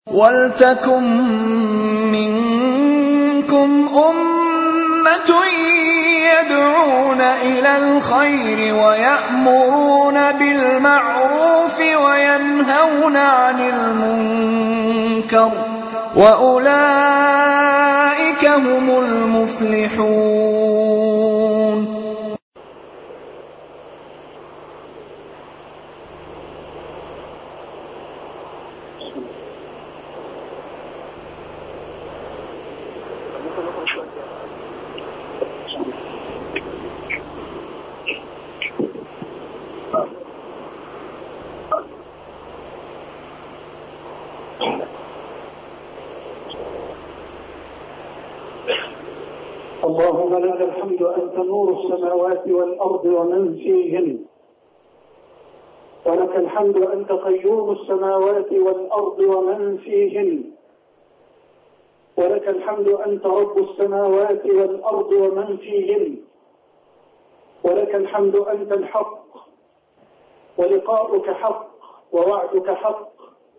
وَلْتَكُن مِّنكُمْ أُمَّةٌ يَدْعُونَ إِلَى الْخَيْرِ وَيَأْمُرُونَ بِالْمَعْرُوفِ وَيَنْهَوْنَ عَنِ الْمُنكَرِ وَأُولَئِكَ هُمُ الْمُفْلِحُونَ. اللهم لك الحمد أنت نور السماوات والأرض ومن فيهن، ولك الحمد أنت قيوم السماوات والأرض ومن فيهن، ولك الحمد أنت رب السماوات والأرض ومن فيهن، ولك الحمد أنت الحق، ولقاؤك حق، ووعدك حق،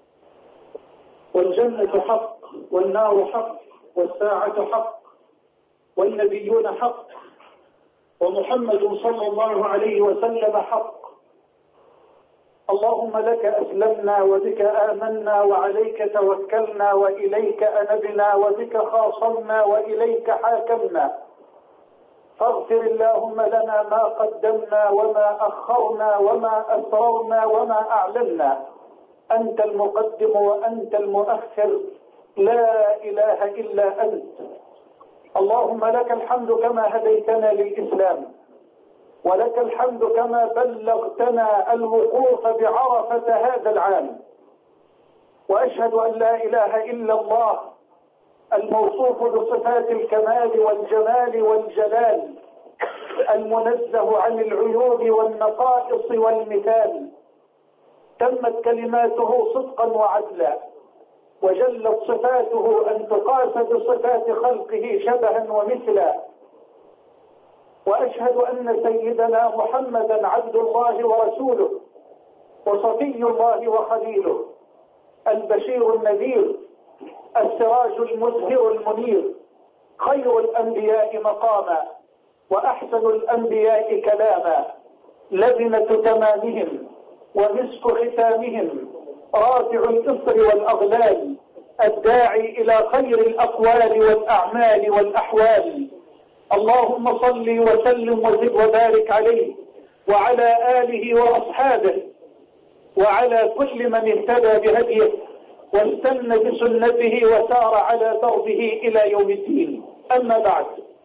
والجنة حق، والنار حق، والساعة حق، والنبيون حق، ومحمد صلى الله عليه وسلم حق. اللهم لك أسلمنا وبك آمنا وعليك توكلنا وإليك أنبنا وبك خاصمنا وإليك حاكمنا، فاغفر اللهم لنا ما قدمنا وما أخرنا وما أسررنا وما أعلنا، أنت المقدم وأنت المؤخر، لا إله إلا أنت. اللهم لك الحمد كما هديتنا للإسلام، ولك الحمد كما بلغتنا الوقوف بعرفة هذا العام، وأشهد أن لا إله إلا الله الموصوف بصفات الكمال والجمال والجلال، المنزه عن العيوب والنقائص والمثال، تمت كلماته صدقا وعدلا، وجلت صفاته أن تقاس بصفات خلقه شبها ومثلا. وأشهد أن سيدنا محمدا عبد الله ورسوله، وصفي الله وخليله، البشير النذير، السراج المزهر المنير، خير الأنبياء مقاما، وأحسن الأنبياء كلاما، لبنة تمامهم ومسك ختامهم، رافع الإصر والأغلال، الداعي إلى خير الأقوال والأعمال والأحوال. اللهم صل وسلم وزد وبارك عليه وعلى آله وأصحابه وعلى كل من اهتدى بهديه واستنى بسنته وسار على دربه إلى يوم الدين. أما بعد،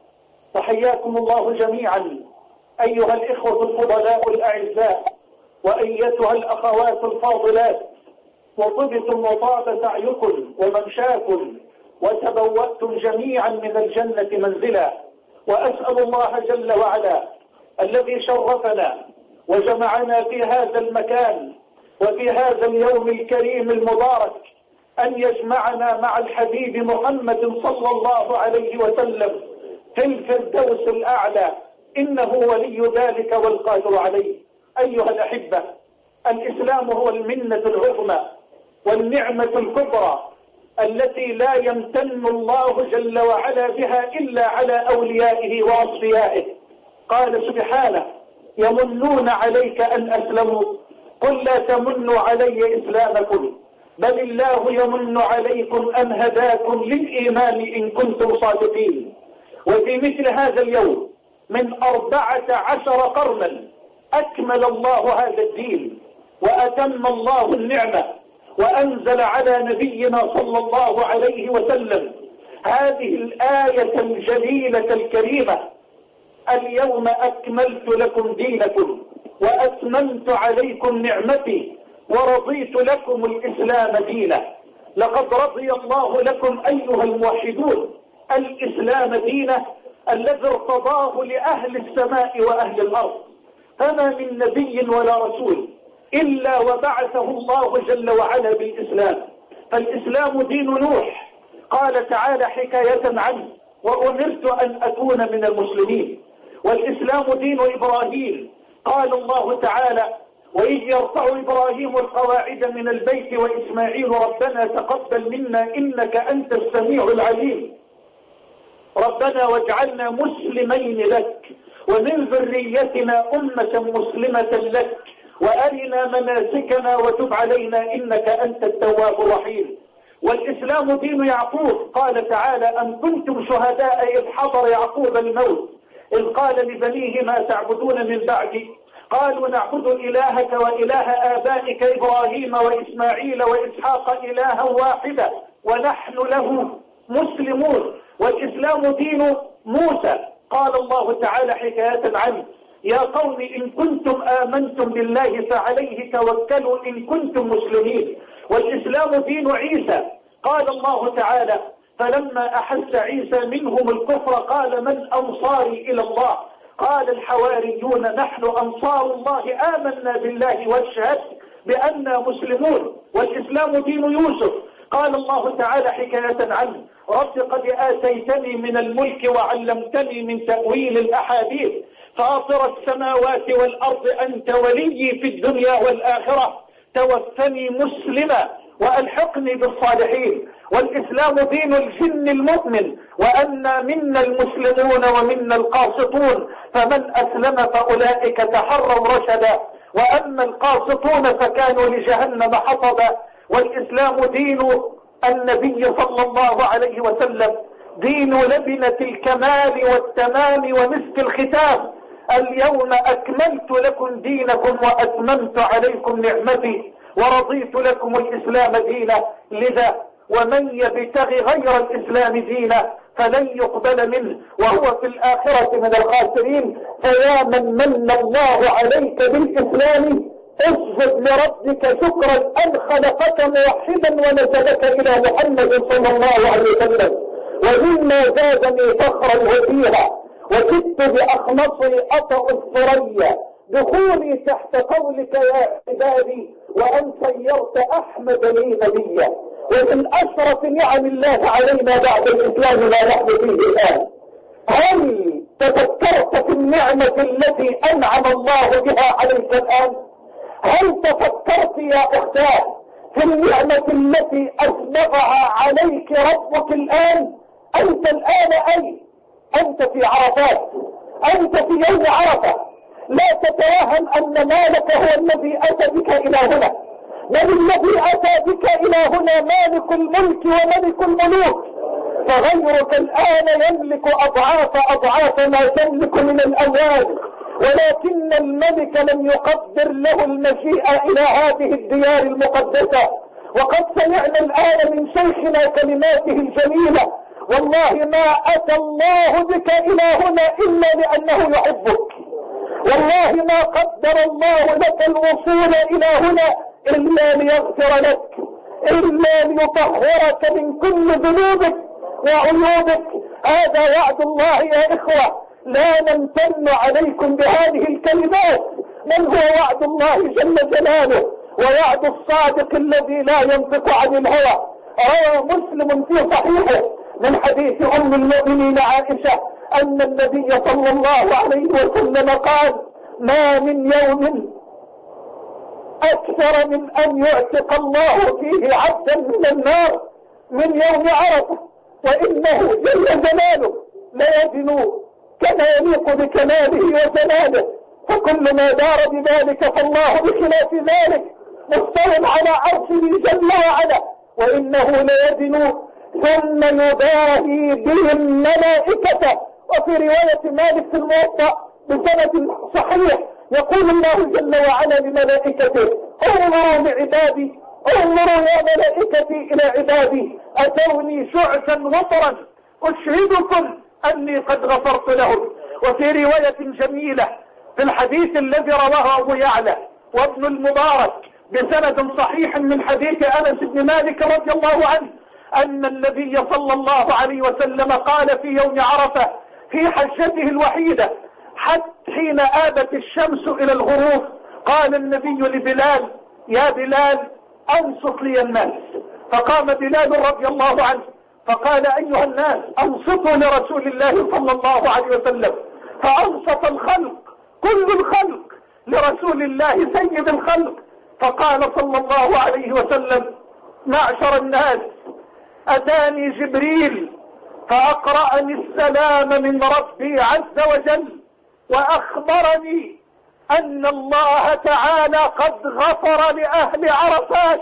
فحياكم الله جميعا أيها الإخوة الفضلاء الأعزاء، وأيتها الأخوات الفاضلات، وطبتم وطاب سعيكم وممشاكم وتبوأتم جميعا من الجنة منزلا. وأسأل الله جل وعلا الذي شرفنا وجمعنا في هذا المكان وفي هذا اليوم الكريم المبارك أن يجمعنا مع الحبيب محمد صلى الله عليه وسلم في الفردوس الأعلى، إنه ولي ذلك والقادر عليه. أيها الأحبة، الإسلام هو المنة العظمى والنعمة الكبرى التي لا يمتن الله جل وعلا بها إلا على أوليائه وأصفيائه. قال سبحانه: يمنون عليك أن أسلموا، قل لا تمنوا علي إسلامكم، بل الله يمن عليكم أن هداكم للإيمان إن كنتم صادقين. وفي مثل هذا اليوم من 14 قرنا أكمل الله هذا الدين وأتم الله النعمة، وأنزل على نبينا صلى الله عليه وسلم هذه الآية الجليلة الكريمة: اليوم أكملت لكم دينكم وأتممت عليكم نعمتي ورضيت لكم الإسلام دينا. لقد رضي الله لكم أيها الموحدون الإسلام دينا الذي ارتضاه لأهل السماء وأهل الأرض، فما من نبي ولا رسول إلا وبعثه الله جل وعلا بالإسلام. فالإسلام دين نوح، قال تعالى حكاية عنه: وأمرت أن أكون من المسلمين. والإسلام دين إبراهيم، قال الله تعالى: وإذ يرفع إبراهيم القواعد من البيت وإسماعيل ربنا تقبل منا إنك أنت السميع العليم. ربنا واجعلنا مسلمين لك ومن ذريتنا أمة مسلمة لك وأرنا مناسكنا وتب علينا إنك أنت التواب الرحيم. والإسلام دين يعقوب. قال تعالى أم كنتم شهداء إذ حضر يعقوب الموت إذ قال لبنيه ما تعبدون من بعدي قالوا نعبد إلهك وإله آبائك إبراهيم وإسماعيل وإسحاق إلها واحدا ونحن له مسلمون. والإسلام دين موسى. قال الله تعالى حكاية عنه يا قوم إن كنتم آمنتم بالله فعليه توكلوا إن كنتم مسلمين. والإسلام دين عيسى. قال الله تعالى فلما أحس عيسى منهم الكفر قال من أنصاري إلى الله قال الحواريون نحن أنصار الله آمنا بالله واشهد بأننا مسلمون. والإسلام دين يوسف. قال الله تعالى حكاية عنه رب قد آتيتني من الملك وعلمتني من تأويل الأحاديث فاطر السماوات والأرض أنت ولي في الدنيا والآخرة توفني مسلما وألحقني بالصالحين. والإسلام دين الجن المؤمن وأن منا المسلمون ومنا القاسطون فمن أسلم فأولئك تحروا رشدا وأما القاسطون فكانوا لجهنم حطبا. والإسلام دين النبي صلى الله عليه وسلم دين لبنة الكمال والتمام ومسك الختام اليوم أكملت لكم دينكم وأتممت عليكم نعمتي ورضيت لكم الإسلام دينا. لذا ومن يبتغي غير الإسلام دينا فلن يقبل منه وهو في الآخرة من الخاسرين. فيا من من الله عليك بالإسلام اسجد لربك شكرا أن خلقك موحدا ونسبك إلى محمد صلى الله عليه وسلم. ومما زادني فخرا وفيها وكدت بأخمصي أطأ الثريا دخولي تحت قولك يا عبادي وأن صيرت أحمد لي نبيا. ومن أشرف نعم الله علينا بعد الإسلام ما نحن فيه الآن. هل تفكرت في النعمة التي أنعم الله بها عليك الآن؟ هل تفكرت يا أختاه في النعمة التي أسبغها عليك ربك الآن؟ أنت الآن أين؟ أنت في عرفات، أنت في يوم عرفة. لا تتوهم أن مالك هو الذي أتى بك إلى هنا، بل الذي أتى بك إلى هنا مالك الملك وملك الملوك. فغيرك الآن يملك أضعاف ما تملك من الأموال، ولكن الملك لم يقدر له المجيء إلى هذه الديار المقدسة. وقد سمعنا الآن من شيخنا كلماته الجميلة والله ما أتى الله بك إلى هنا إلا لأنه يحبك. والله ما قدر الله لك الوصول إلى هنا إلا ليغفر لك، إلا ليطهرك من كل ذنوبك وعيوبك. هذا وعد الله يا إخوة. لا نمتن عليكم بهذه الكلمات، من هو وعد الله جل جلاله ووعد الصادق الذي لا ينطق عن الهوى. روى مسلم في صحيحه من حديث أم المؤمنين عائشة أن النبي صلى الله عليه وسلم قال ما من يوم أكثر من أن يعتق الله فيه عبدا من النار من يوم عرفة، وإنه جل جلاله ليدنو كما يليق بكماله وجلاله. فكل ما دار بذلك فالله بخلاف ذلك مستوى على عرشه جل وعلا، وإنه ليدنو ثم يباهي بهم ملائكته. وفي رواية مالك في الموطأ بسند صحيح يقول الله جل وعلا لملائكته انظروا لعبادي، انظروا يا ملائكتي إلى عبادي أتوني شعثا وطرا أشهدكم أني قد غفرت لهم. وفي رواية جميلة في الحديث الذي رواه أبو يعلى وابن المبارك بسند صحيح من حديث أنس بن مالك رضي الله عنه أن النبي صلى الله عليه وسلم قال في يوم عرفة في حجته الوحيدة حتى حين آبت الشمس إلى الغروب قال النبي لبلال يا بلال أنصت لي الناس. فقام بلال رضي الله عنه فقال أيها الناس أنصتوا لرسول الله صلى الله عليه وسلم. فأنصت الخلق كل الخلق لرسول الله سيد الخلق، فقال صلى الله عليه وسلم: معشر الناس، أتاني جبريل فأقرأني السلام من ربي عز وجل، وأخبرني أن الله تعالى قد غفر لأهل عرفات،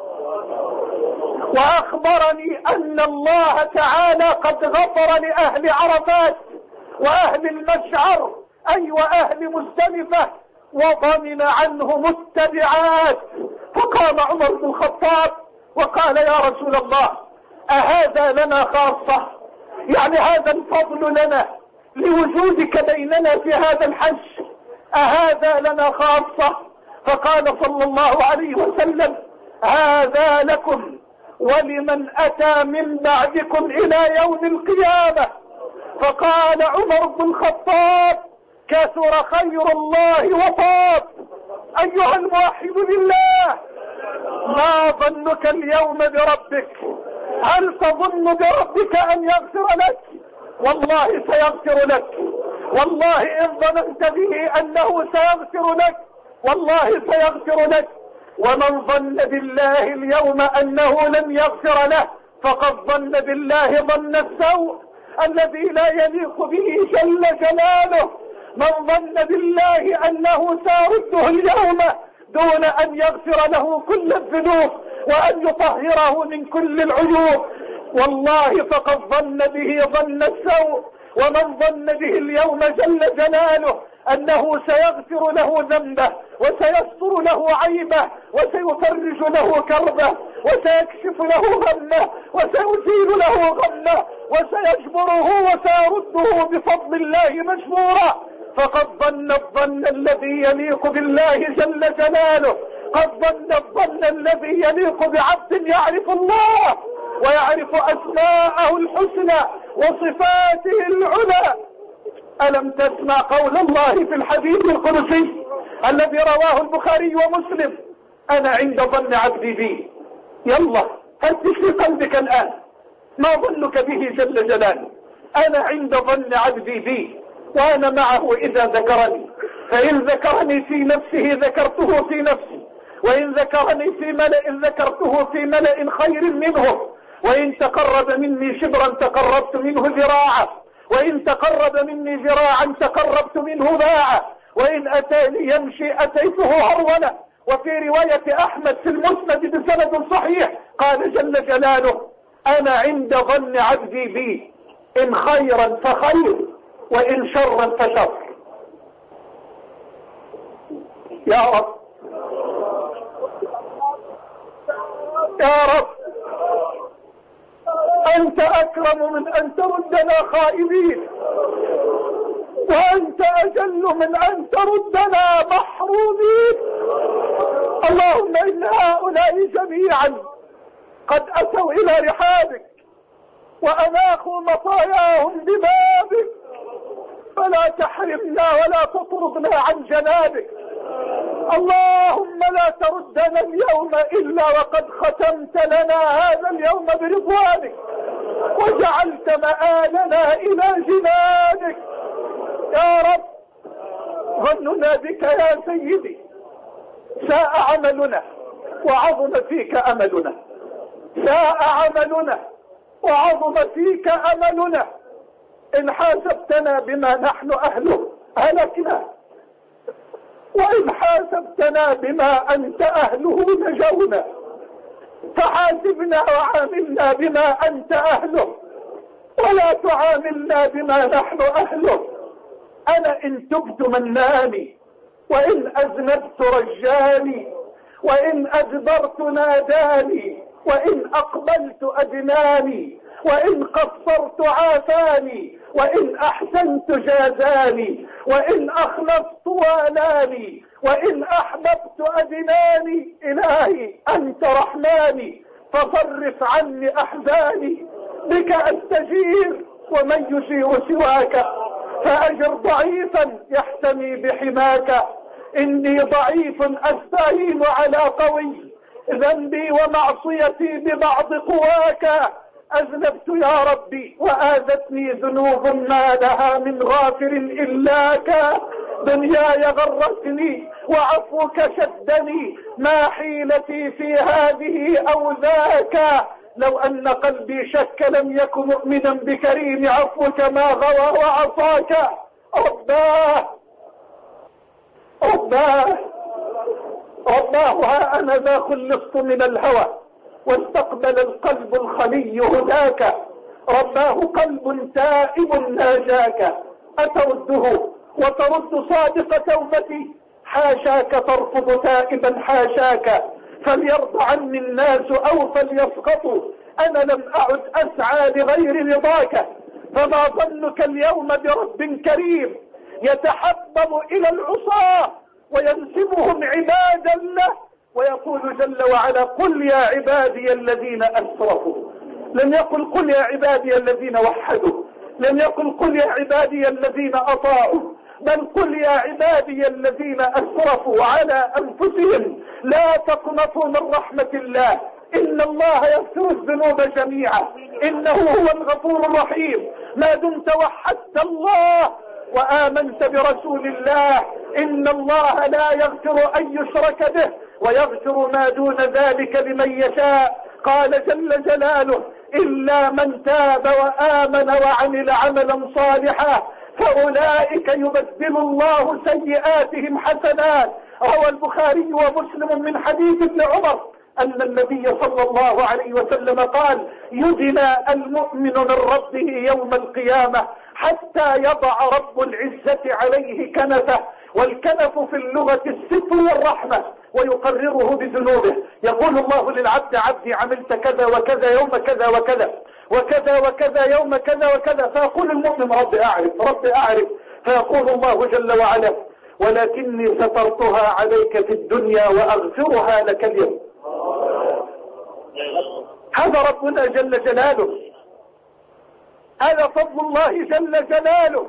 وأخبرني أن الله تعالى قد غفر لأهل عرفات وأهل المشعر، أي وأهل مزدلفة، وضمن عنهم التبعات. فقام عمر بن الخطاب وقال: يا رسول الله، أهذا لنا خاصة؟ يعني هذا الفضل لنا لوجودك بيننا في هذا الحج، أهذا لنا خاصة؟ فقال صلى الله عليه وسلم: هذا لكم ولمن أتى من بعدكم إلى يوم القيامة. فقال عمر بن الخطاب: كثر خير الله وطاب. أيها الموحد لله، ما ظنك اليوم بربك؟ هل تظن بربك أن يغفر لك؟ والله سيغفر لك، والله إن ظننت به أنه سيغفر لك والله سيغفر لك. ومن ظن بالله اليوم أنه لم يغفر له فقد ظن بالله ظن السوء الذي لا يليق به جل جلاله. من ظن بالله أنه سيرده اليوم دون أن يغفر له كل الذنوب وأن يطهره من كل العيوب، والله فقد ظن به ظن السوء. ومن ظن به اليوم جل جلاله أنه سيغفر له ذنبه وسيستر له عيبه وسيفرج له كربه وسيكشف له غمه وسيزيل له غمه وسيجبره وسيرده بفضل الله مجبورا، فقد ظن الظن الذي يليق بالله جل جلاله، قد ظن الظن الذي يليق بعبد يعرف الله ويعرف أسماءه الحسنى وصفاته العلى. ألم تسمع قول الله في الحديث القدسي الذي رواه البخاري ومسلم: أنا عند ظن عبدي بي. يلا فتش في قلبك الآن، ما ظنك به جل جلاله؟ أنا عند ظن عبدي بي وأنا معه إذا ذكرني، فإن ذكرني في نفسه ذكرته في نفسي، وإن ذكرني في ملأ ذكرته في ملأ خير منه، وإن تقرب مني شبرا تقربت منه ذراعا، وإن تقرب مني ذراعا تقربت منه باعا، وإن أتاني يمشي أتيته هرولا. وفي رواية أحمد في المسند بسند صحيح قال جل جلاله: أنا عند ظن عبدي بي، إن خيرا فخير وإن شرا فشر. يا رب يا رب، أنت أكرم من أن تردنا خائبين، وأنت أجل من أن تردنا محرومين. اللهم إن هؤلاء جميعا قد أتوا إلى رحابك وأناخوا مطاياهم ببابك، فلا تحرمنا ولا تطردنا عن جنابك. اللهم لا تردنا اليوم إلا وقد ختمت لنا هذا اليوم برضوانك وجعلت مآلنا إلى جنانك. يا رب، ظننا بك يا سيدي ساء عملنا وعظم فيك أملنا، ساء عملنا وعظم فيك أملنا. إن حاسبتنا بما نحن أهله هلكنا، وإن حاسبتنا بما أنت أهله نجونا. فحاسبنا وعاملنا بما أنت أهله ولا تعاملنا بما نحن أهله. أنا إن تبت مناني، وإن أذنبت رجاني، وإن أدبرت ناداني، وإن أقبلت أدناني، وإن قصرت عافاني، وإن أحسنت جازاني، وإن أخلصت والاني، وإن أحببت أدناني. إلهي أنت رحماني فصرف عني أحزاني، بك أستجير ومن يجير سواك، فأجر ضعيفا يحتمي بحماك. إني ضعيف أستعين على قوي، ذنبي ومعصيتي ببعض قواك. أذنبت يا ربي وآذتني ذنوب ما لها من غافر إلاك. دنياي غرتني وعفوك شدني، ما حيلتي في هذه أو ذاك، لو أن قلبي شك لم يكن مؤمنا بكريم عفوك ما غوى وعصاك. رباه رباه رباه، ها أنا ذا خلصت من الهوى واستقبل القلب الخلي هداك، رباه قلب تائب ناجاك، أترده وترد صادق توبتي، حاشاك ترفض تائبا حاشاك، فليرضى عني الناس أو فليسقطوا، أنا لم أعد أسعى لغير رضاك، فما ظنك اليوم برب كريم يتحبب إلى العصاة وينسبهم عبادا له، ويقول جل وعلا قل يا عبادي الذين أسرفوا، لم يقل قل يا عبادي الذين وحدوا، لم يقل قل يا عبادي الذين أطاعوا، بل قل يا عبادي الذين أسرفوا على أنفسهم لا تقنطوا من رحمة الله، إن الله يغفر الذنوب جميعا إنه هو الغفور الرحيم. ما دمت وحدت الله وآمنت برسول الله، إن الله لا يغفر أن يشرك به ويغفر ما دون ذلك لمن يشاء. قال جل جلاله إلا من تاب وآمن وعمل عملا صالحا فأولئك يبدل الله سيئاتهم حسنات. روى البخاري ومسلم من حديث ابن عمر أن النبي صلى الله عليه وسلم قال يدنى المؤمن من ربه يوم القيامة حتى يضع رب العزة عليه كنفه، والكنف في اللغة الستر والرحمة، ويقرره بذنوبه. يقول الله للعبد عبدي عملت كذا وكذا يوم كذا وكذا وكذا وكذا يوم كذا وكذا، فيقول المؤمن رب أعرف رب أعرف، فيقول الله جل وعلا ولكني سترتها عليك في الدنيا وأغفرها لك اليوم. هذا ربنا جل جلاله، هذا فضل الله جل جلاله.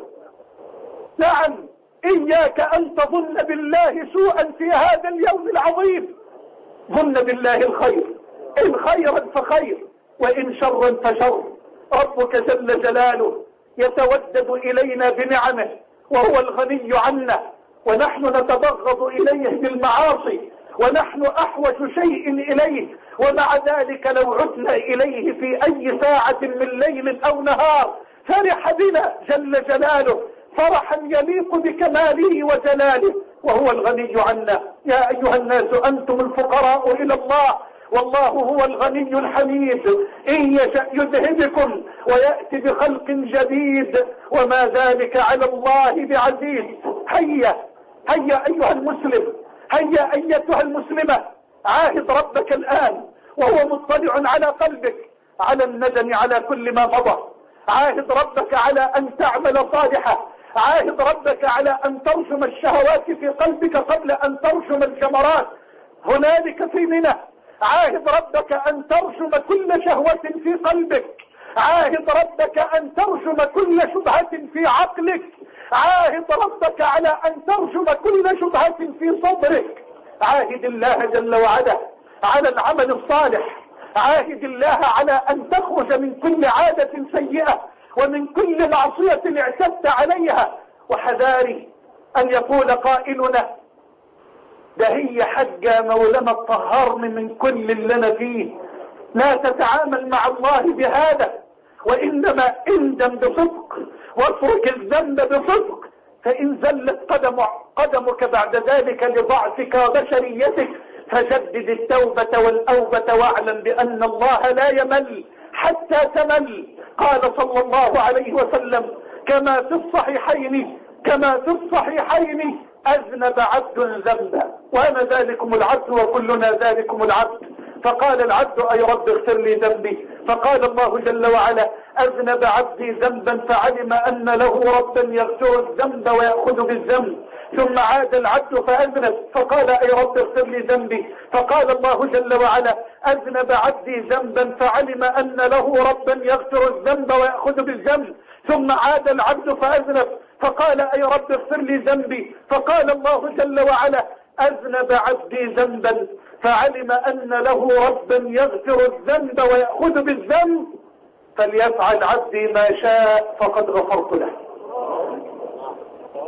نعم، إياك أن تظن بالله سوءا في هذا اليوم العظيم، ظن بالله الخير، إن خيرا فخير وإن شرا فشر. ربك جل جلاله يتودد إلينا بنعمه وهو الغني عنا، ونحن نتبغض إليه بالمعاصي، ونحن أحوج شيء إليه، ومع ذلك لو عدنا إليه في أي ساعة من ليل أو نهار فرح بنا جل جلاله فرحا يليق بكماله وجلاله، وهو الغني عنا. يا أيها الناس أنتم الفقراء إلى الله والله هو الغني الحميد، إن يشأ يذهبكم ويأتي بخلق جديد وما ذلك على الله بعزيز. هيا هيا أيها المسلم، هيا أيتها المسلمة، عاهد ربك الآن وهو مطلع على قلبك على الندم على كل ما مضى، عاهد ربك على أن تعمل صالحة، عاهد ربك على أن ترسم الشهوات في قلبك قبل أن ترسم الجمرات هنالك في منى، عاهد ربك أن ترسم كل شهوة في قلبك، عاهد ربك أن ترسم كل شبهة في عقلك، عاهد ربك على أن ترسم كل شبهة في صدرك، عاهد الله جل وعلا على العمل الصالح، عاهد الله على أن تخرج من كل عادة سيئة ومن كل معصية اعتدت عليها. وحذاري أن يقول قائلنا ده هي حاجة مولانا تطهرني من كل اللي أنا فيه. لا تتعامل مع الله بهذا، وإنما اندم بصدق واترك الذنب بصدق، فإن زلت قدمك بعد ذلك لضعفك وبشريتك فجدد التوبة والأوبة واعلم بأن الله لا يمل حتى تمل. قال صلى الله عليه وسلم كما في الصحيحين أذنب عبد ذنبا وأنا ذلكم العبد وكلنا ذلكم العبد، فقال العبد أي رب اغفر لي ذنبي، فقال الله جل وعلا أذنب عبدي ذنبا فعلم أن له ربا يغفر الذنب ويأخذ بالذنب، ثم عاد العبد فأذنب فقال أي رب اغفر لي ذنبي، فقال الله جل وعلا أذنب عبدي ذنبا فعلم أن له ربا يغفر الذنب ويأخذ بالذنب، ثم عاد العبد فأذنب فقال أي رب اغفر لي ذنبي، فقال الله جل وعلا أذنب عبدي ذنبا فعلم أن له ربا يغفر الذنب ويأخذ بالذنب، فليفعل عبدي ما شاء فقد غفرت له.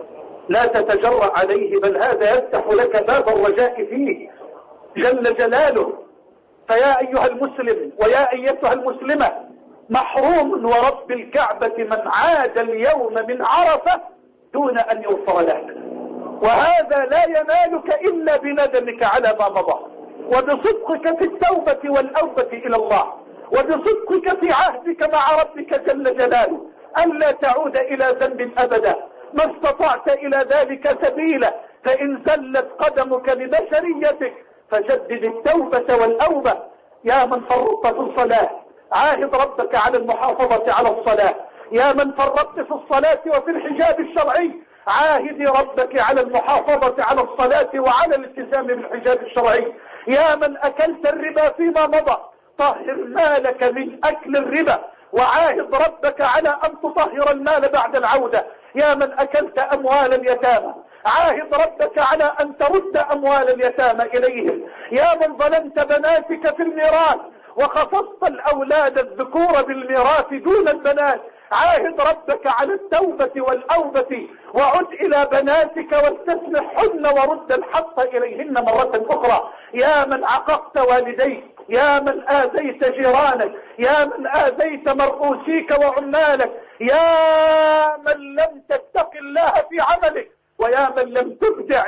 لا تتجرأ عليه، بل هذا يفتح لك باب الرجاء فيه جل جلاله. فيا أيها المسلم ويا أيتها المسلمة، محروم ورب الكعبة من عاد اليوم من عرفة دون أن يغفر لك، وهذا لا ينالك إلا بندمك على ما مضى، وبصدقك في التوبة والأوبة إلى الله، وبصدقك في عهدك مع ربك جل جلاله ألا تعود إلى ذنب أبدا ما استطعت إلى ذلك سبيلا. فإن زلت قدمك لبشريتك فجدد التوبة والأوبة. يا من فرطت في الصلاة عاهد ربك على المحافظة على الصلاة. يا من فرطت في الصلاة وفي الحجاب الشرعي عاهد ربك على المحافظة على الصلاة وعلى الالتزام بالحجاب الشرعي. يا من أكلت الربا فيما مضى طهر مالك من أكل الربا وعاهد ربك على أن تطهر المال بعد العودة. يا من أكلت أموال اليتامى عاهد ربك على أن ترد أموال اليتامى إليهم. يا من ظلمت بناتك في الميراث وخصصت الأولاد الذكور بالميراث دون البنات عاهد ربك على التوبة والأوبة وعد إلى بناتك واستسمحهن ورد الحق إليهن مرة أخرى. يا من عققت والديك، يا من آذيت جيرانك، يا من آذيت مرؤوسيك وعمالك، يا من لم تتق الله في عملك، ويا من لم تبدع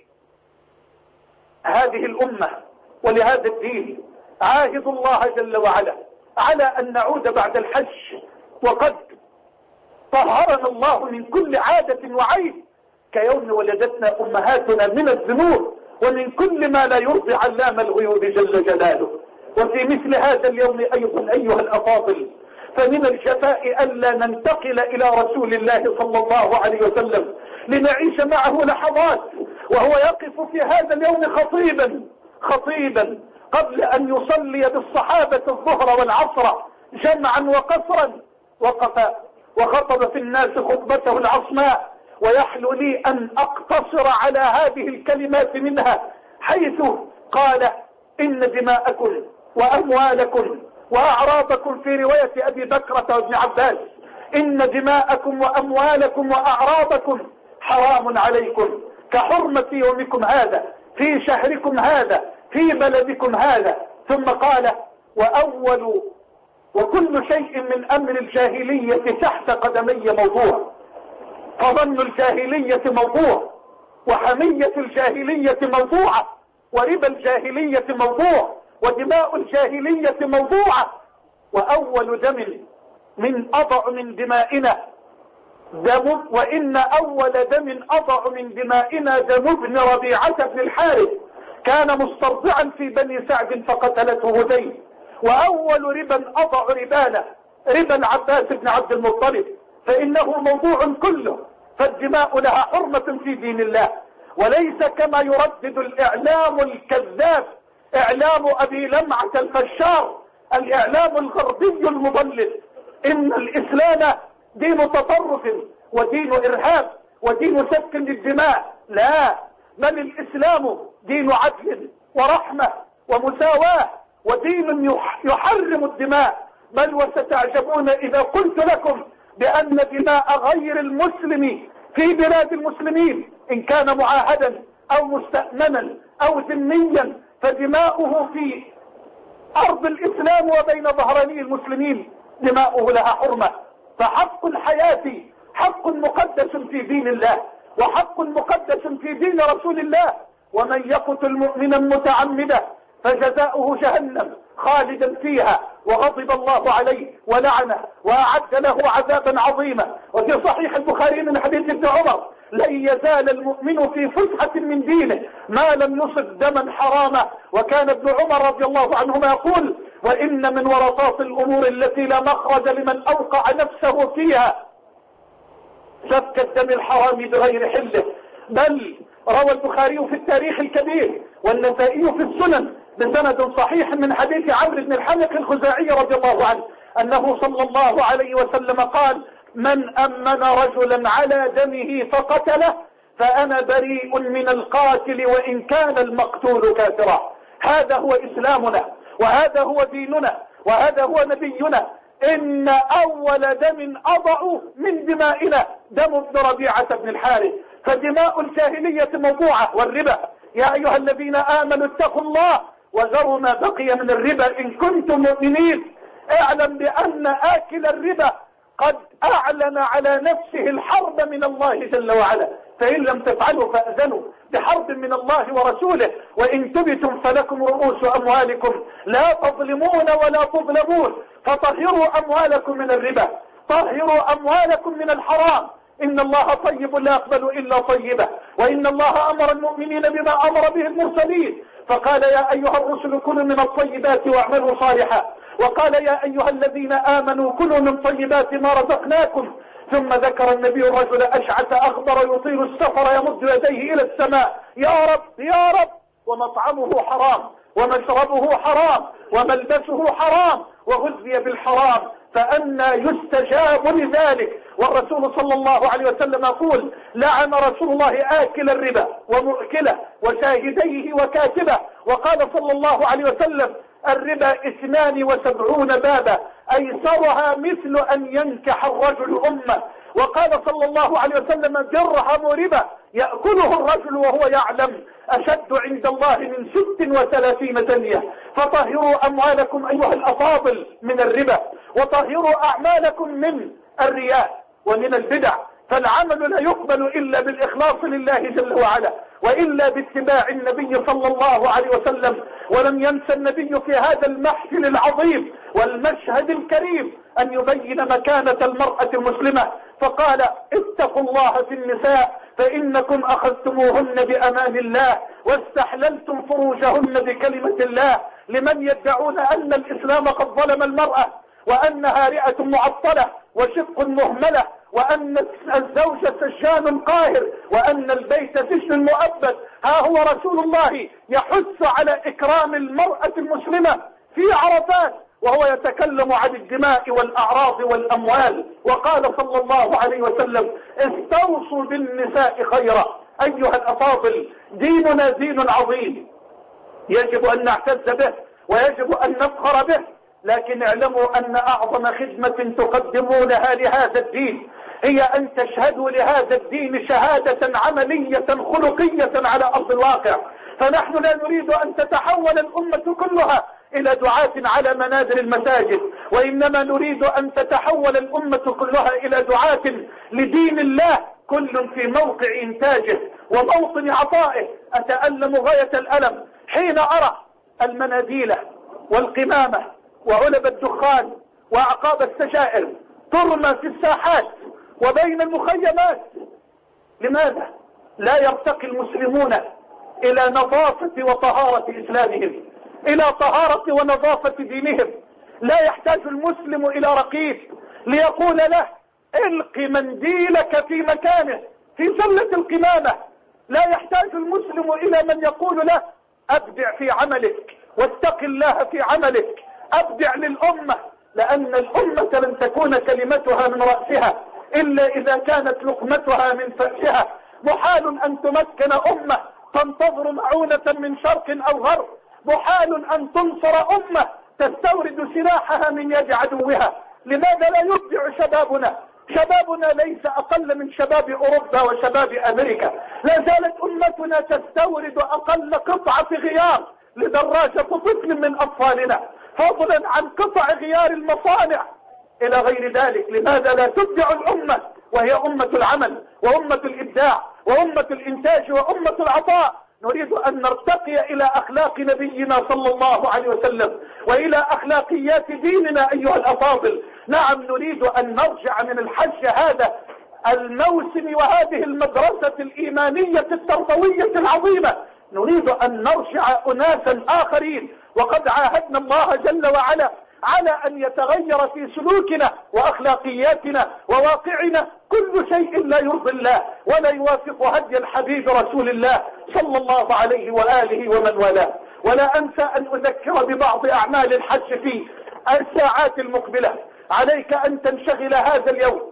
لهذه الأمة ولهذا الدين. عاهد الله جل وعلا على أن نعود بعد الحج وقد طهرنا الله من كل عادة وعيب كيوم ولدتنا أمهاتنا من الذنوب ومن كل ما لا يرضي علام الغيوب جل جلاله. وفي مثل هذا اليوم أيضا أيها الأفاضل فمن الجفاء ألا ننتقل إلى رسول الله صلى الله عليه وسلم لنعيش معه لحظات وهو يقف في هذا اليوم خطيبا قبل أن يصلي بالصحابة الظهر والعصر جمعا وقصرا وقف وخطب في الناس خطبته العصماء. ويحلو لي أن أقتصر على هذه الكلمات منها حيث قال إن دماءكم وأموالكم وأعراضكم في رواية أبي بكرة وابن عباس إن دماءكم وأموالكم وأعراضكم حرام عليكم كحرمة يومكم هذا في شهركم هذا في بلدكم هذا. ثم قال وكل شيء من أمر الجاهلية تحت قدمي موضوع. فظن الجاهلية موضوع وحمية الجاهلية موضوعة وربا الجاهلية موضوع ودماء الجاهلية موضوعة. وأول دم من أضع من دمائنا دم وإن أول دم أضع من دمائنا دم ابن ربيعة بن الحارث كان مسترضعا في بني سعد فقتلته هذيل. وأول ربا أضع ربانا ربا العباس بن عبد المطلب فإنه موضوع كله. فالدماء لها حرمة في دين الله وليس كما يردد الإعلام الكذاب إعلام أبي لمعة الفشار الإعلام الغربي المضلل إن الإسلام دين تطرف ودين إرهاب ودين سفك للدماء. لا، بل الإسلام دين عدل ورحمة ومساواة ودين يحرم الدماء. بل وستعجبون إذا قلت لكم بأن دماء غير المسلم في بلاد المسلمين إن كان معاهدا أو مستأمنا أو ذميا فدماؤه في أرض الإسلام وبين ظهراني المسلمين دماؤه لها حرمة. فحق الحياة حق مقدس في دين الله وحق مقدس في دين رسول الله. ومن يقتل مؤمنا متعمدا فجزاؤه جهنم خالدا فيها وغضب الله عليه ولعنه وأعد له عذابا عظيما. وفي صحيح البخاري من حديث ابن عمر لن يزال المؤمن في فسحة من دينه ما لم يصب دما حراما. وكان ابن عمر رضي الله عنهما يقول وإن من ورطات الأمور التي لا مخرج لمن أوقع نفسه فيها سفك الدم الحرام بغير حله. بل روى البخاري في التاريخ الكبير والنسائي في السنن بسند صحيح من حديث عمرو بن الحنق الخزاعي رضي الله عنه أنه صلى الله عليه وسلم قال من أمن رجلا على دمه فقتله فأنا بريء من القاتل وإن كان المقتول كافرا. هذا هو إسلامنا وهذا هو ديننا وهذا هو نبينا. إن أول دم أضع من دمائنا دم ابن ربيعة بن الحارث فدماء الجاهلية موضوعة والربا. يا أيها الذين آمنوا اتقوا الله وذروا ما بقي من الربا إن كنتم مؤمنين. اعلم بأن آكل الربا قد أعلن على نفسه الحرب من الله جل وعلا، فإن لم تفعلوا فأذنوا بحرب من الله ورسوله، وإن تبتم فلكم رؤوس أموالكم لا تظلمون ولا تظلمون. فطهروا أموالكم من الربا، طهروا أموالكم من الحرام، إن الله طيب لا يقبل إلا طيبة، وإن الله أمر المؤمنين بما أمر به المرسلين، فقال يا أيها الرسل كلوا من الطيبات واعملوا صالحا، وقال يا أيها الذين آمنوا كلوا من طيبات ما رزقناكم. ثم ذكر النبي الرجل أشعث أخضر يطيل السفر يمد يديه إلى السماء يا رب يا رب، ومطعمه حرام ومشربه حرام وملبسه حرام وغذي بالحرام، فأنى يستجاب لذلك؟ والرسول صلى الله عليه وسلم يقول لعن رسول الله آكل الربا ومؤكله وشاهديه وكاتبه. وقال صلى الله عليه وسلم الربا 72 بابا أيسرها مثل أن ينكح الرجل أمه. وقال صلى الله عليه وسلم درهم ربا يأكله الرجل وهو يعلم أشد عند الله من 36 ثانية. فطهروا أموالكم أيها الأفاضل من الربا، وطهروا أعمالكم من الرياء ومن البدع، فالعمل لا يقبل إلا بالإخلاص لله جل وعلا، وإلا باتباع النبي صلى الله عليه وسلم. ولم ينسى النبي في هذا المحفل العظيم والمشهد الكريم أن يبين مكانة المرأة المسلمة، فقال اتقوا الله في النساء فإنكم أخذتموهن بأمان الله واستحللتم فروجهن بكلمة الله. لمن يدعون أن الإسلام قد ظلم المرأة وأنها رئة معطلة وشق مهملة، وأن الزوج سجان قاهر، وأن البيت سجن مؤبد، ها هو رسول الله يحث على إكرام المرأة المسلمة في عرفات وهو يتكلم عن الدماء والأعراض والأموال. وقال صلى الله عليه وسلم استوصوا بالنساء خيرا. أيها الأفاضل، ديننا دين عظيم يجب أن نعتز به ويجب أن نفخر به، لكن اعلموا أن أعظم خدمة تقدمونها لهذا الدين هي أن تشهدوا لهذا الدين شهادة عملية خلقية على أرض الواقع. فنحن لا نريد أن تتحول الأمة كلها إلى دعاة على منابر المساجد، وإنما نريد أن تتحول الأمة كلها إلى دعاة لدين الله، كل في موقع إنتاجه وموطن عطائه. أتألم غاية الألم حين أرى المناديل والقمامة وعلب الدخان وأعقاب السجائر ترمى في الساحات وبين المخيمات. لماذا لا يرتقي المسلمون إلى نظافة وطهارة إسلامهم، إلى طهارة ونظافة دينهم؟ لا يحتاج المسلم إلى رقيب ليقول له الق منديلك في مكانه في سلة القمامة. لا يحتاج المسلم إلى من يقول له أبدع في عملك واتق الله في عملك، أبدع للأمة، لأن الأمة لن تكون كلمتها من رأسها إلا إذا كانت لقمتها من فأسها. محال أن تمكن أمة تنتظر معونة من شرق أو غرب، محال أن تنصر أمة تستورد سلاحها من يد عدوها. لماذا لا يبدع شبابنا؟ شبابنا ليس أقل من شباب أوروبا وشباب أمريكا. لا زالت أمتنا تستورد أقل قطعة غيار لدراجة طفل من أطفالنا، فضلا عن قطع غيار المصانع إلى غير ذلك. لماذا لا تبدع الأمة وهي أمة العمل وأمة الإبداع وأمة الإنتاج وأمة العطاء؟ نريد أن نرتقي إلى أخلاق نبينا صلى الله عليه وسلم وإلى أخلاقيات ديننا أيها الأفاضل. نعم، نريد أن نرجع من الحج هذا الموسم وهذه المدرسة الإيمانية التربوية العظيمة، نريد أن نرجع أناسا آخرين، وقد عاهدنا الله جل وعلا على أن يتغير في سلوكنا وأخلاقياتنا وواقعنا كل شيء لا يرضي الله ولا يوافق هدي الحبيب رسول الله صلى الله عليه وآله ومن والاه. ولا أنسى أن أذكر ببعض أعمال الحج في الساعات المقبلة. عليك أن تنشغل هذا اليوم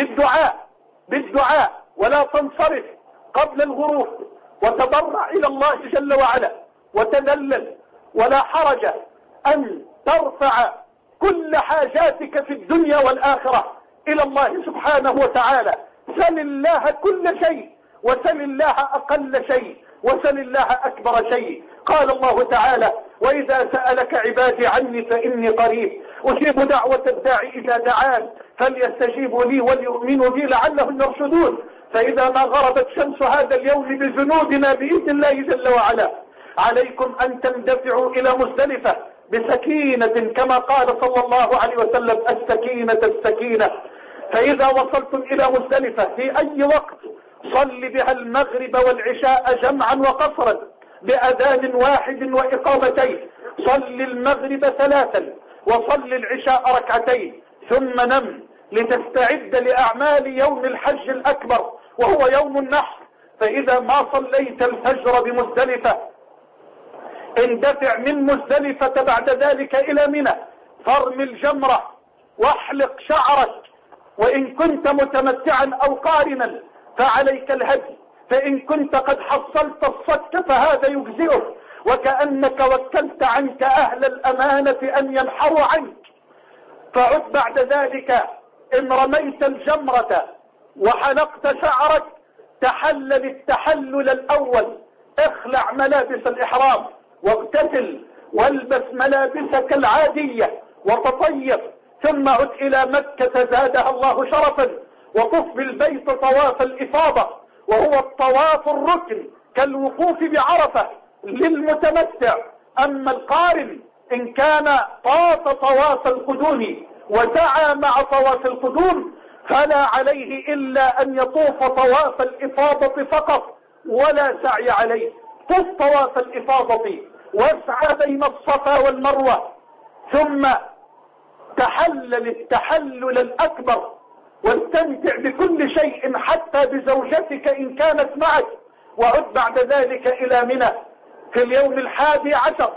بالدعاء ولا تنصرف قبل الغروب، وتضرع إلى الله جل وعلا وتذلل، ولا حرج أن ترفع كل حاجاتك في الدنيا والآخرة إلى الله سبحانه وتعالى. سل الله كل شيء وسل الله أقل شيء وسل الله أكبر شيء. قال الله تعالى: وإذا سألك عبادي عني فإني قريب أجيب دعوة الداعي إذا دعان فليستجيبوا لي وليؤمنوا بي لعلهم يرشدون. فإذا ما غربت شمس هذا اليوم بجنودنا بإذن الله جل وعلا عليكم أن تندفعوا إلى مزدلفة بسكينة كما قال صلى الله عليه وسلم: السكينة السكينة. فإذا وصلتم إلى مزدلفة في أي وقت صل بها المغرب والعشاء جمعا وقصرا بأذان واحد وإقامتين. صل المغرب 3 وصل العشاء 2 ثم نم لتستعد لأعمال يوم الحج الأكبر وهو يوم النحر. فإذا ما صليت الفجر بمزدلفة اندفع من مزدلفة بعد ذلك إلى منى، فارم الجمرة واحلق شعرك، وإن كنت متمتعا أو قارنا فعليك الهدي، فإن كنت قد حصلت الصك فهذا يجزئك، وكأنك وكلت عنك أهل الأمانة أن ينحروا عنك. فعد بعد ذلك إن رميت الجمرة وحلقت شعرك تحلل التحلل الأول، اخلع ملابس الإحرام واغتسل والبس ملابسك العادية وتطيب، ثم عد إلى مكة زادها الله شرفا وطف بالبيت طواف الإفاضة، وهو الطواف الركن كالوقوف بعرفة للمتمتع. أما القارن إن كان طاف طواف القدوم وسعى مع طواف القدوم فلا عليه إلا أن يطوف طواف الإفاضة فقط ولا سعي عليه. طف طواف الإفاضة واسعى بين الصفا والمروة، ثم تحلل التحلل الأكبر واستمتع بكل شيء حتى بزوجتك إن كانت معك. وعد بعد ذلك إلى منى في اليوم 11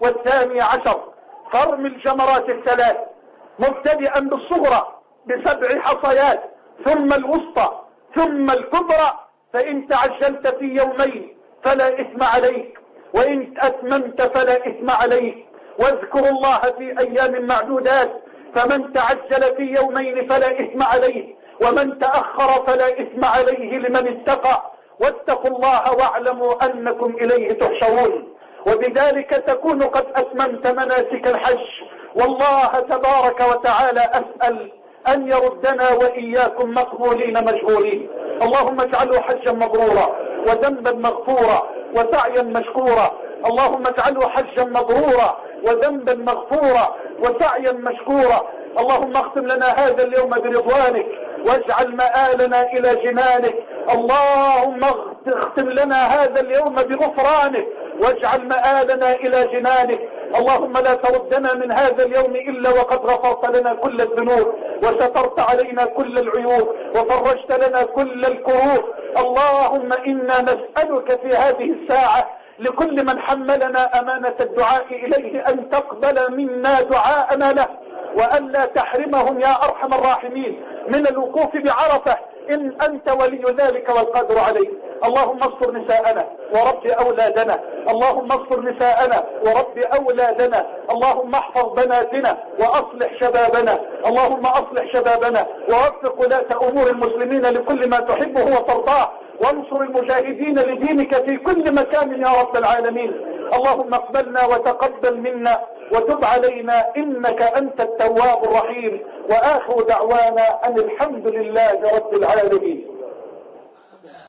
وال12 فرم الجمرات 3 مبتدئا بالصغرى ب7 حصيات ثم الوسطى ثم الكبرى. فإن تعجلت في يومين فلا إثم عليك، وإن أتممت فلا إثم عليك. واذكروا الله في أيام معدودات، فمن تعجل في يومين فلا إثم عليه، ومن تأخر فلا إثم عليه لمن اتقى. واتقوا الله واعلموا أنكم إليه تحشرون. وبذلك تكون قد أتممت مناسك الحج. والله تبارك وتعالى أسأل أن يردنا وإياكم مقبولين مجبورين. اللهم اجعله حجا مبرورا وذنبا مغفورا وسعيا مشكورا. اللهم اجعله حجا مبرورا وذنبا مغفورا وسعيا مشكورا. اللهم اختم لنا هذا اليوم برضوانك واجعل مآلنا إلى جنانك. اللهم اختم لنا هذا اليوم بغفرانك واجعل مآلنا إلى جنانك. اللهم لا تردنا من هذا اليوم إلا وقد غفرت لنا كل الذنوب وسترت علينا كل العيوب وفرجت لنا كل الكروب. اللهم إنا نسألك في هذه الساعة لكل من حملنا أمانة الدعاء إليه أن تقبل منا دعاءنا له، وأن لا تحرمهم يا أرحم الراحمين من الوقوف بعرفة إن أنت ولي ذلك والقادر عليه. اللهم استر نساءنا ورب أولادنا، اللهم استر نساءنا ورب أولادنا، اللهم احفظ بناتنا وأصلح شبابنا، اللهم أصلح شبابنا ووفق ولاة أمور المسلمين لكل ما تحبه وترضاه، وانصر المجاهدين لدينك في كل مكان يا رب العالمين. اللهم اقبلنا وتقبل منا وتب علينا إنك أنت التواب الرحيم. وآخر دعوانا أن الحمد لله رب العالمين.